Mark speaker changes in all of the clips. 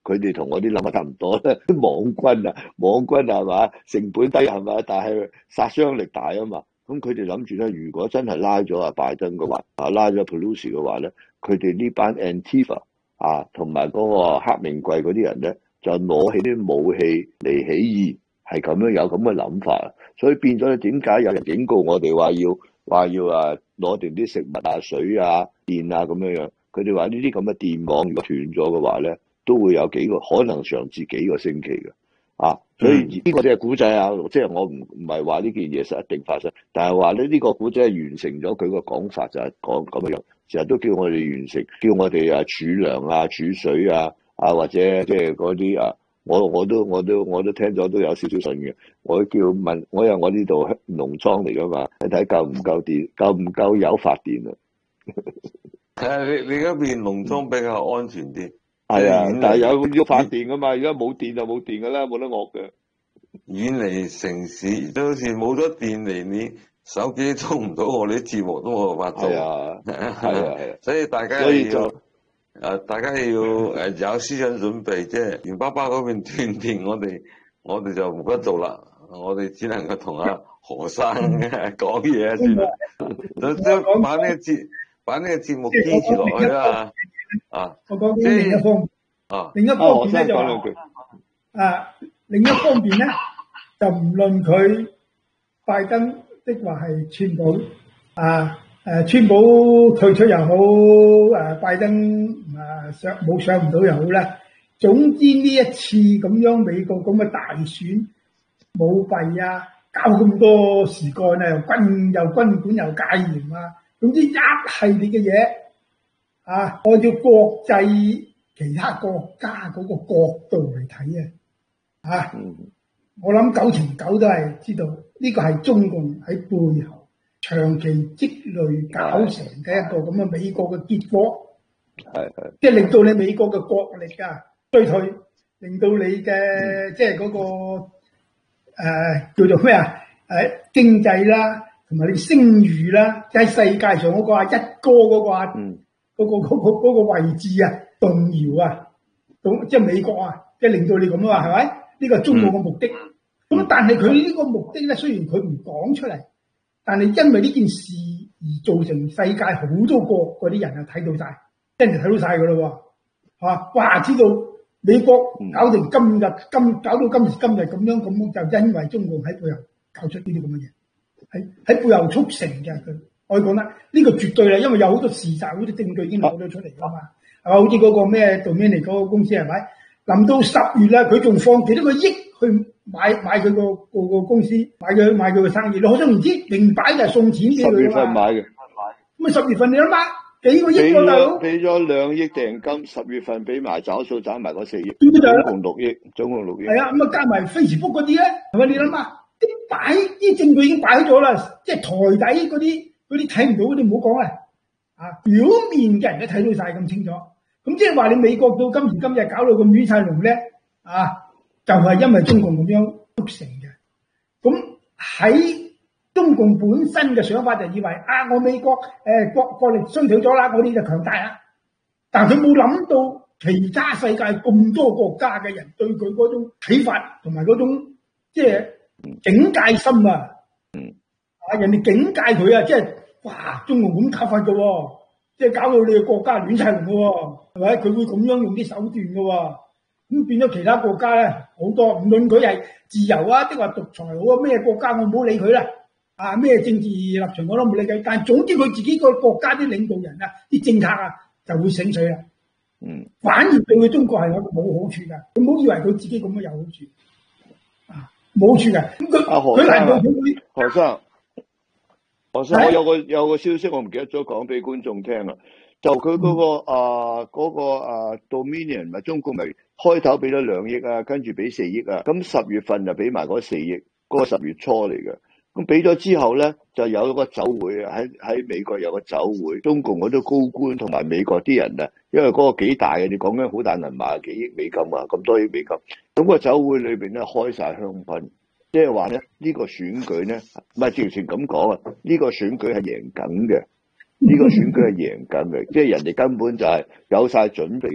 Speaker 1: 佢哋同我啲諗法差唔多咧。網軍係嘛，成本低係嘛，但係殺傷力大啊嘛。咁佢哋諗住咧，如果真係拉咗阿拜登嘅話，拉咗 Pelosi 嘅話咧，佢哋呢班 Antifa 同埋嗰個黑名貴嗰啲人咧，就攞起啲武器嚟起義，係咁樣有咁嘅諗法。所以變咗咧，點解有人警告我哋話要攞定啲食物水電咁樣？佢哋話呢啲咁嘅電網如果斷咗嘅話咧，都會有可能長至幾個星期嘅。所以呢個即係古仔即係我唔係話呢件嘢實一定發生，但係話咧呢個古仔係完成咗佢個講法，就係講咁樣，成日都叫我哋完成，叫我哋儲糧儲水或者即係嗰啲我都聽咗都有少少信嘅。我因為我呢度農莊嚟噶嘛，睇夠唔夠電，夠唔夠油發電啊？
Speaker 2: 你嗰邊農莊比較安全啲。
Speaker 1: 係但係要發電噶嘛，而家冇電就冇電噶啦，冇得惡嘅。
Speaker 2: 遠離城市都好似冇咗電嚟，你手機都通唔到，我哋啲節目都冇辦法做。
Speaker 1: 係
Speaker 2: 所以大家大家要有思想準備，即係袁爸爸嗰邊斷電，我哋就冇得做啦，我哋只能夠同阿何生講嘢算啦。都把呢個節目堅持落去啦。
Speaker 3: 我講啲另一方面，另一方面咧就另一方面咧就唔論佢拜登的話係川普川普退出又好，拜登上唔到又好啦。總之呢一次咁樣美國咁嘅大選舞弊搞咁多事幹又軍管又戒嚴總之一系列嘅嘢按照國際其他國家嗰個角度嚟睇我諗9成9都係知道呢個係中共喺背後長期積累搞成嘅一個咁嘅美國嘅結果，即係令到你美國嘅國力衰退，令到你嘅即係嗰個叫做咩經濟啦，同埋你聲譽啦，喺世界上嗰個一哥嗰個位置動搖即係美國即係令到你咁係咪？呢個係中國嘅目的。咁但係佢呢個目的咧，雖然佢唔講出嚟，但係因為呢件事而造成世界好多國嗰啲人睇到晒，真係睇到晒噶咯哇！知道美國搞到今時今日咁樣，就因為中共喺背後搞出呢啲咁嘅嘢，喺背後促成嘅。佢我講得呢個絕對啦，因為有好多事實、好多證據已經攞咗出嚟噶嘛，係嘛？好似嗰個咩 Dominion 嗰個公司係咪？臨到10月啦，佢仲放幾多個億去買佢個公司，買佢個生意。你可想而知，明擺就係送錢俾佢
Speaker 1: 10月份買嘅。
Speaker 3: 咁10月份你諗下，幾個億喎大佬？
Speaker 1: 俾咗2億訂金，10月份俾埋找數找埋嗰4億，總共6億。
Speaker 3: 係咁加埋 Facebook 嗰啲咧，係咪？你諗下，啲證據已經擺咗啦，即係台底嗰啲睇唔到嗰啲唔好講表面嘅人都睇到晒咁清楚。咁即係話你美國到今時今日搞到咁亂晒龍咧，就係因為中共咁樣促成嘅。咁喺中共本身嘅想法就以為我美國國力衰退咗啦，我哋就強大啦。但係佢冇諗到其他世界咁多國家嘅人對佢嗰種睇法同埋嗰種即係警戒心人哋警戒佢即係哇，中共咁搞法㗎喎，即係搞到你嘅國家亂晒龍㗎喎，係咪？佢會咁樣用啲手段㗎喎。咁變咗其他國家咧，好多唔論佢係自由定話獨裁好咩國家，我唔好理佢啦。咩政治立場我都冇理佢，但係總之佢自己個國家啲領導人啲政客就會醒水啦。反而對佢中國係冇好處㗎。佢唔好以為佢自己咁樣有好處，冇好處㗎。咁佢難道佢
Speaker 1: 何生，我有個消息，我唔記得咗講俾觀眾聽啦。就佢嗰個Dominion 咪中共咪開頭俾咗2億跟住俾4億咁10月份就俾埋嗰4億，嗰個10月初嚟嘅。咁俾咗之後咧，就有個酒會喺美國有個酒會，中共嗰啲高官同埋美國啲人因為嗰個幾大嘅，你講緊好大銀碼，幾億美金咁多億美金。咁個酒會裏邊咧開晒香檳，即係話咧呢個選舉咧，唔係直情咁講呢個選舉係贏緊嘅。呢個選舉係贏緊嘅，即係人哋根本就係有晒準備嘅。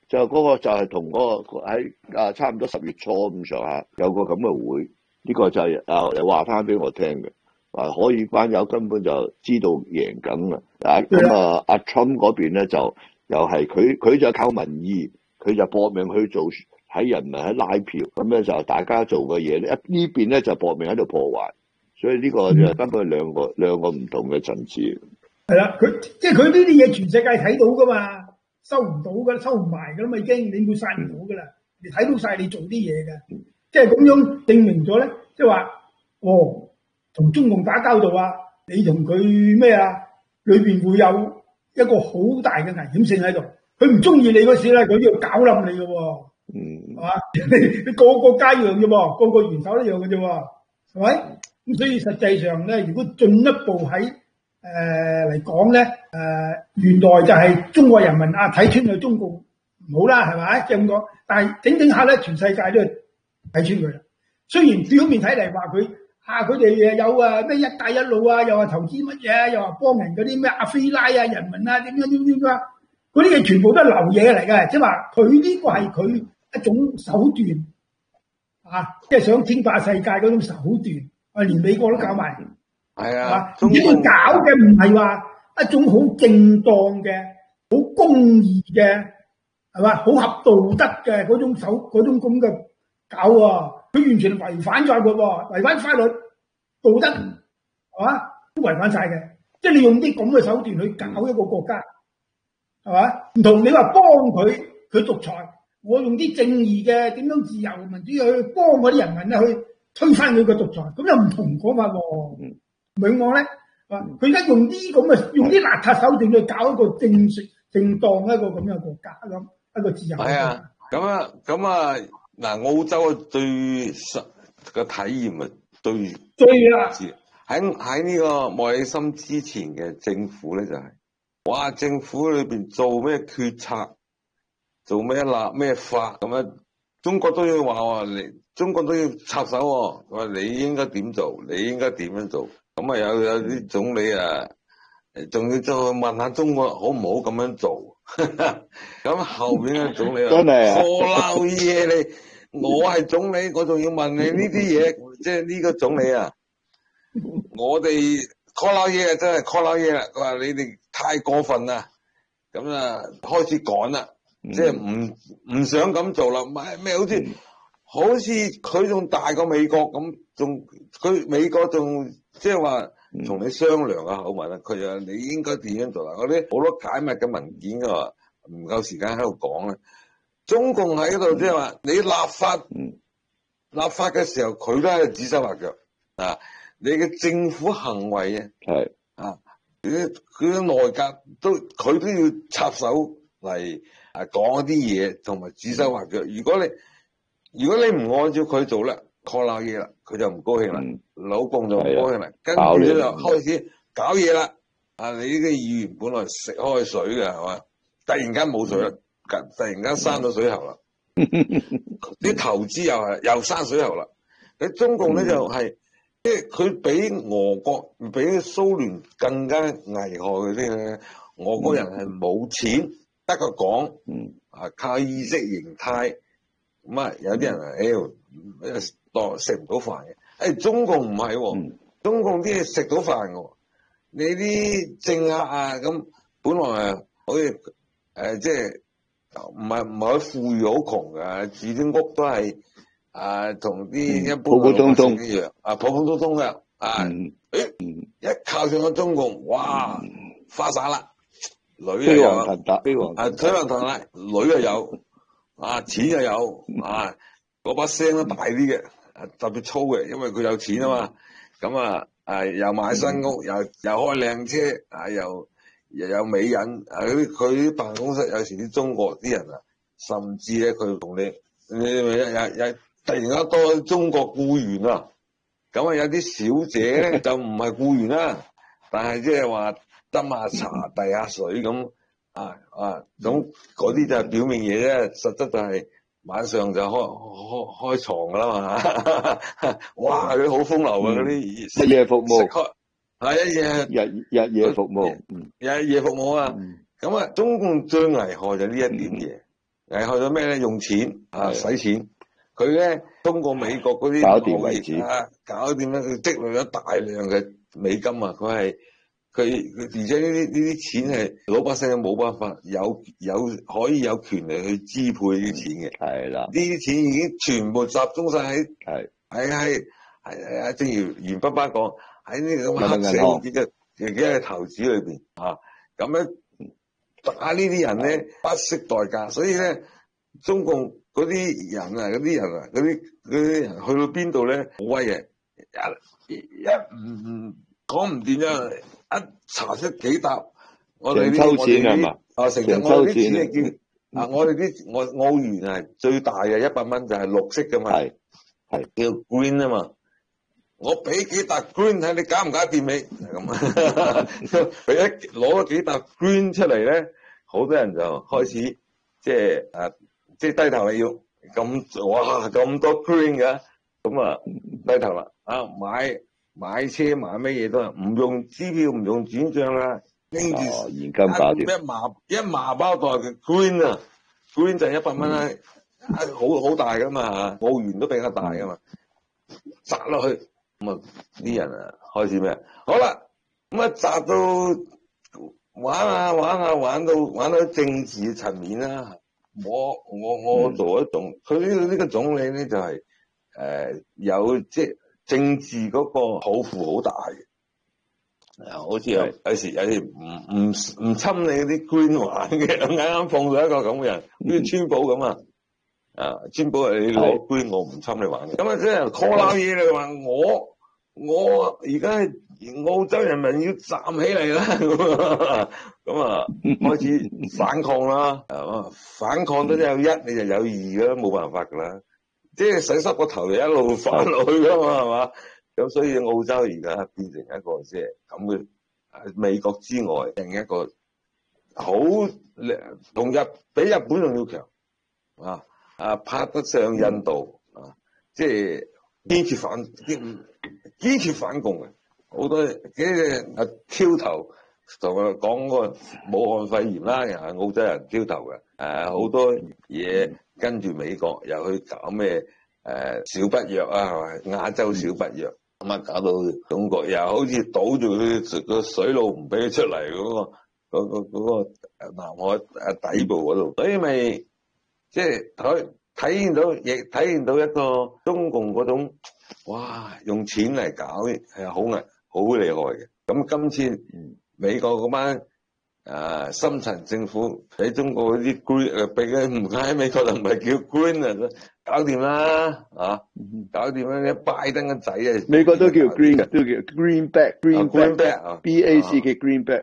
Speaker 1: 就嗰個就係同嗰個喺差唔多10月初咁上下有個咁嘅會，呢個就係話翻俾我聽嘅，話可以班友根本就知道贏緊啦。咁阿 Trump 嗰邊咧就又係佢就靠民意，佢就搏命去做喺人民喺拉票，咁咧就大家做嘅嘢咧，呢邊咧就搏命喺度破壞，所以呢個就根本係兩個唔同嘅層次。
Speaker 3: 係啦，即係佢呢啲嘢全世界睇到噶嘛。收唔到噶，收唔埋噶啦嘛，已經你會晒唔到噶啦，你睇到晒你做啲嘢嘅，即係咁樣證明咗咧，即係話同中共打交道啊，你同佢咩啊，裏邊會有一個好大嘅危險性喺度，佢唔中意你嗰時咧，佢要搞冧你嘅喎，係嘛？你個國家一樣啫喎，個個元首一樣嘅啫喎，係咪？咁所以實際上咧，如果進一步喺嚟講咧，原來就係中國人民睇穿佢中共唔好啦，係咪？即係咁講。但係整下咧，全世界都睇穿佢啦。雖然表面睇嚟話佢哋有咩一帶一路啊，又話投資乜嘢，又話幫人嗰啲咩阿非拉啊、人民啊點樣啊，嗰啲嘢全部都係流嘢嚟嘅，即係話佢呢個係佢一種手段即係想稱霸世界嗰種手段，連美國都搞埋。
Speaker 1: 係啊，
Speaker 3: 而且佢搞嘅唔係話一種好正當嘅、好公義嘅，係嘛，好合道德嘅嗰種咁嘅搞喎，佢完全違反咗佢喎，違反法律、道德，係嘛，都違反晒嘅。即係你用啲咁嘅手段去搞一個國家，係嘛？唔同你話幫佢獨裁，我用啲正義嘅點樣自由民主去幫嗰啲人民咧去推翻佢個獨裁，咁又唔同講法喎。永講咧，佢而家用啲邋遢手段去搞一個正當一個咁嘅國家，咁一個自由。係啊，
Speaker 2: 咁啊，嗱，澳洲最實嘅體驗啊，
Speaker 3: 最啦，
Speaker 2: 喺呢個莫里森之前嘅政府咧就係，哇，政府裏邊做咩決策，做咩立咩法咁樣，中國都要話中國都要插手喎，話你應該點做，你應該點樣做。咁啊有啲總理仲要再問下中國好唔好咁樣做，咁後邊嘅總理
Speaker 1: 真係
Speaker 2: 錯鬧嘢你，我係總理，我仲要問你呢啲嘢，即係呢個總理我哋 call 鬧嘢真係 call 鬧嘢啦，佢話你哋太過分啦，咁開始趕啦，即係唔想咁做啦，咩好似佢仲大過美國咁，美國仲即係話同你商量啊口吻啊，佢話你應該點樣做啦？嗰啲好多解密嘅文件嘅話唔夠時間喺度講啦。中共喺度即係話你立法嘅時候，佢都係指手畫腳啊！你嘅政府行為
Speaker 1: 係
Speaker 2: 佢嘅內閣佢都要插手嚟講一啲嘢，同埋指手畫腳。如果你唔按照佢做啦，call 鬧嘢啦，佢就唔高興啦，老共就唔高興啦，跟住就開始搞嘢啦。你呢個議員本來食開水嘅係嘛，突然間冇水啦，突然間閂咗水喉啦，啲投資又閂水喉啦。喺中共咧就係，即係佢比俄國、比蘇聯更加危害嗰啲咧。俄國人係冇錢，得個講，靠意識形態。咁有啲人當食唔到飯嘅，中共唔係喎，中共啲嘢食到飯嘅，你啲政客咁，本來好似即係唔係好富裕好窮嘅，住啲屋都係同啲一般嘅老百姓一樣，普普通通嘅，一靠上咗中共，哇，花灑啦，女又有，水王騰達，女又有。錢又有，嗰把聲都大啲嘅，特別粗嘅，因為佢有錢啊嘛。咁又買新屋，又開靚車，又有美人。佢啲辦公室有時啲中國啲人甚至咧佢同你突然間多中國僱員啊。咁有啲小姐咧就唔係僱員啦，但係即係話斟下茶、遞下水咁。咁嗰啲就係表面嘢啫，實質就係晚上就開床噶啦嘛。哇，佢好風流啊！嗰啲
Speaker 1: 一夜服務，
Speaker 2: 日夜服務，日夜服務啊！咁中共最危害就呢一點嘢， 危害咗咩咧？用錢啊，使錢。佢咧通過美國嗰啲
Speaker 1: 搞掂為止
Speaker 2: 搞掂咧，佢積累咗大量嘅美金啊！佢而且呢啲錢係老百姓冇辦法可以有權利去支配呢啲錢嘅。
Speaker 1: 係啦，
Speaker 2: 呢啲錢已經全部集中晒喺正如袁爸爸講，喺呢個黑社會嘅投資裏邊啊，咁樣打呢啲人咧不惜代價，所以咧中共嗰啲人去到邊度咧好威嘅，唔講唔掂啫，一查出幾沓我哋啲成抽錢係叫我哋啲澳元係最大嘅100蚊就係綠色噶嘛，係叫 green 啊嘛。我俾幾沓 green 睇你搞唔搞掂你，咁佢一攞咗幾沓 green 出嚟咧，好多人就開始即係低頭要咁多 green 嘅，咁啊低頭啦啊買車買乜嘢都係唔用支票唔用轉賬啦，拎住
Speaker 1: 現金搞掂
Speaker 2: 一麻包袋嘅 green 啊 ，green 就100蚊啦，好大噶嘛，澳元都比較大噶嘛，砸落去。咁啊！啲人啊，開始咩？好啦，咁啊，砸到玩到政治層面啦。我做一種，佢呢個總理咧就係有即係政治嗰個抱負好大嘅。好似有時唔侵你嗰啲 green 玩嘅，啱啱碰到一個咁嘅人，好似川普咁啊！川普你攞 green，我唔侵你玩嘅。咁啊，即係 call 撈嘢你話我而家係澳洲人民要站起嚟啦，咁啊開始反抗啦，反抗都有一，你就有二㗎啦，冇辦法噶啦，即係洗濕個頭就一路反落去噶嘛，係嘛？咁所以澳洲而家變成一個即係咁嘅美國之外另一個好比日本仲要強拍得上印度即係堅決反共嘅，好多挑頭同佢講個武漢肺炎啦，又係澳洲人挑頭嘅，好多嘢跟住美國又去搞咩小北約啊，係咪亞洲小北約咁啊，搞到中國又好似堵住佢個水路唔俾佢出嚟嗰個南海底部嗰度，所以咪即係體現到一個中共嗰種哇用錢嚟搞係好厲害嘅。咁今次美國嗰班深層政府喺中國嗰啲 green 俾佢唔喺美國就唔係叫 green 啊，搞掂啦搞掂啦！拜登個仔
Speaker 1: 美國都叫 green 嘅，都叫 greenback BAC 嘅 greenback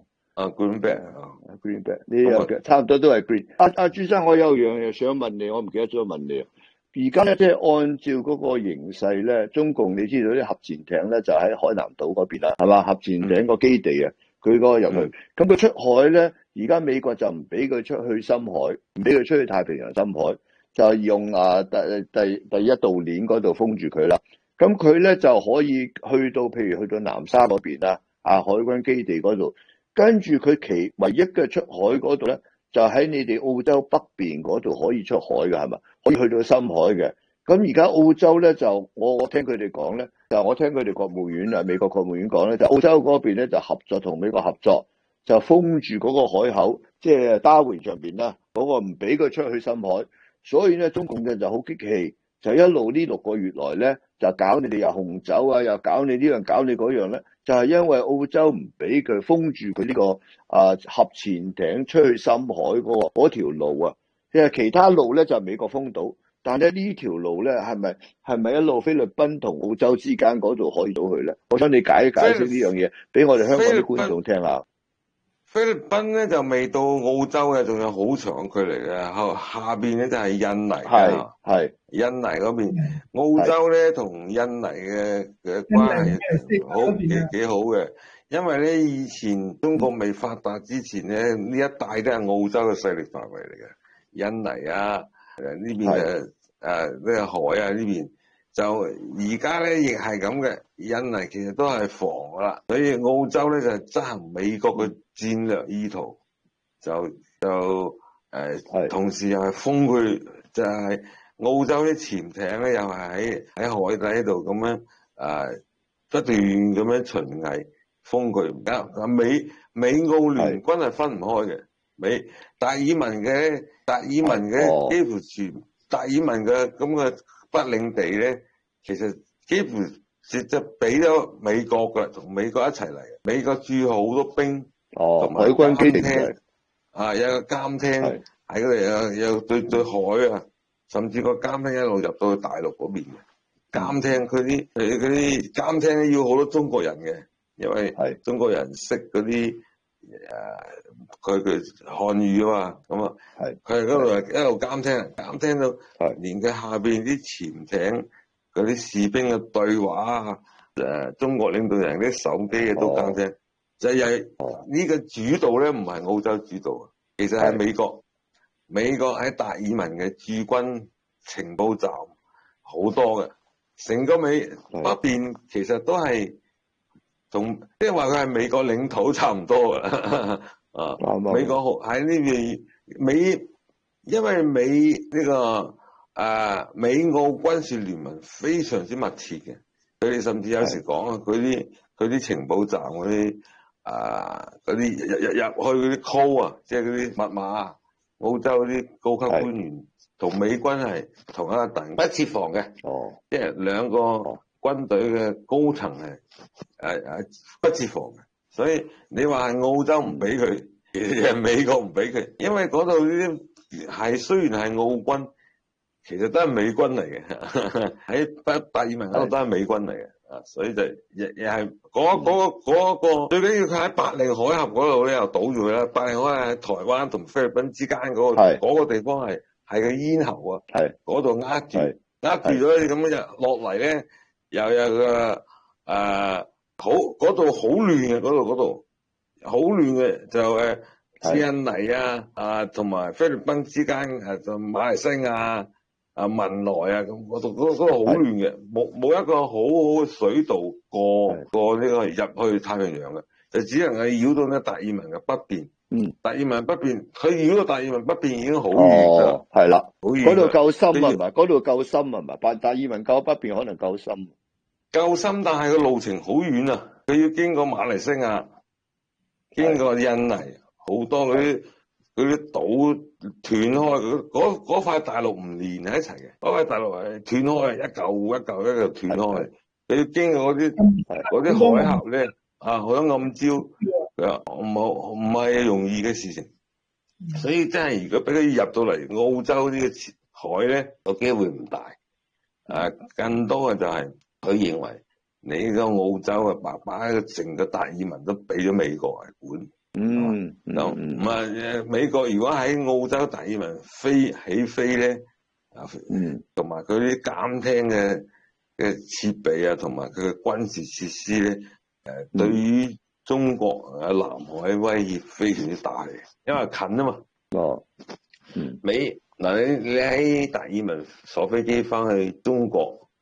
Speaker 1: greenback 呢個差唔多都係 green。朱生，我有樣嘢想問你，我唔記得咗問你。而家咧即係按照嗰個形勢咧，中共你知道啲核潛艇咧就喺海南島嗰邊啦，係嘛？核潛艇個基地啊，佢嗰個入去，咁佢出海咧，而家美國就唔俾佢出去深海，唔俾佢出去太平洋深海，就用第一道鏈嗰度封住佢啦。咁佢咧就可以去到譬如去到南沙嗰邊啦，海軍基地嗰度。跟住佢唯一嘅出海嗰度咧，就喺你哋澳洲北邊嗰度可以出海嘅，係嘛？可以去到深海嘅。咁而家澳洲咧就我聽佢哋講咧，就我聽佢哋國務院美國國務院講咧，就澳洲嗰邊咧就合作同美國合作，就封住嗰個海口，即係 Darwin 上邊啦，嗰個唔俾佢出去深海。所以咧中共就好激氣，就一路呢6個月來咧就搞你哋又紅酒啊，又搞你呢樣搞你嗰樣咧。就係因為澳洲唔俾佢封住佢呢個核潛艇出去深海嗰條路啊，即係其他路咧就美國封到，但係呢條路咧係咪一路菲律賓同澳洲之間嗰度可以到去咧？我想你解釋呢樣嘢俾我哋香港啲觀眾聽下。
Speaker 2: 菲律賓咧就未到澳洲嘅，仲有好長距離嘅。下邊咧就係印尼，係印尼嗰邊。澳洲咧同印尼嘅關係幾好嘅，因為咧以前中國未發達之前咧，呢一帶都係澳洲嘅勢力範圍嚟嘅。印尼呢邊呢個海啊呢邊。就而家咧亦係咁嘅，印尼其實都係防噶啦，所以澳洲咧就執行美國嘅戰略意圖，就同時又係封佢，就係澳洲啲潛艇咧，又係喺海底度咁樣不斷咁樣巡弋封佢。唔得，美澳聯軍係分唔開嘅。達爾文嘅幾乎全達爾文嘅咁嘅北領地咧，其實幾乎就俾咗美國嘅，同美國一齊嚟。美國駐好多兵，同埋
Speaker 1: 海軍基地
Speaker 2: 有個監廳喺嗰度，有對海啊，甚至個監廳一路入到去大陸嗰邊嘅監廳。佢啲監廳咧要好多中國人嘅，因為中國人識嗰啲佢漢語啊嘛，咁啊佢喺嗰度一路監聽到連佢下邊啲潛艇嗰啲士兵嘅對話中國領導人啲手機嘅都監聽。就係呢個主導咧，唔係澳洲主導，其實係美國。美國喺達爾文嘅駐軍情報站好多嘅，成個北邊其實都係同即係話佢係美國領土差唔多嘅。美國喺呢邊因為美澳軍事聯盟非常之密切嘅，佢哋甚至有時講佢啲情報站嗰啲入去嗰啲 call 啊，即係嗰啲密碼，澳洲嗰啲高級官員同美軍係同一個等不設防嘅。即係兩個軍隊嘅高層係不設防嘅。所以你話係澳洲唔俾佢，其實係美國唔俾佢，因為嗰度呢啲雖然係澳軍，其實都係美軍嚟嘅。喺達爾文嗰度都係美軍嚟嘅。所以就亦係嗰個最緊要佢喺白令海峽嗰度咧，又堵住佢啦。白令海峽喺台灣同菲律賓之間嗰個地方係個咽喉啊，嗰度握住咗你咁樣落嚟咧，又有個嗰度好亂嘅，嗰度好亂嘅，就印尼同埋菲律賓之間就馬來西亞。文萊咁嗰度好亂嘅，冇一個好好嘅水道過呢個入去太平洋嘅，就只能係繞到呢達爾文嘅北邊。達爾文北邊，佢繞到達爾文北邊已經好遠啦。
Speaker 1: 係啦，嗰度夠深啊，唔係嗰度夠深啊，唔係達爾文夠北邊可能夠深。
Speaker 2: 夠深，但係個路程好遠啊！佢要經過馬來西亞，經過印尼，好多嗰啲島斷開，嗰塊大陸唔連喺一齊嘅，嗰塊大陸係斷開，一嚿斷開。你要經過嗰啲海峽咧，好多暗礁，唔係容易嘅事情。所以真係如果俾佢入到嚟澳洲呢個海咧，個機會唔大。更多嘅就係佢認為你個澳洲嘅把成個達爾文都俾咗美國嚟管。美國如果喺澳洲達爾文起飛咧，同埋佢啲監聽嘅設備啊，同埋佢嘅軍事設施咧，對於中國南海威脅非常之大，因為近啊嘛。你喺達爾文坐飛機翻去中國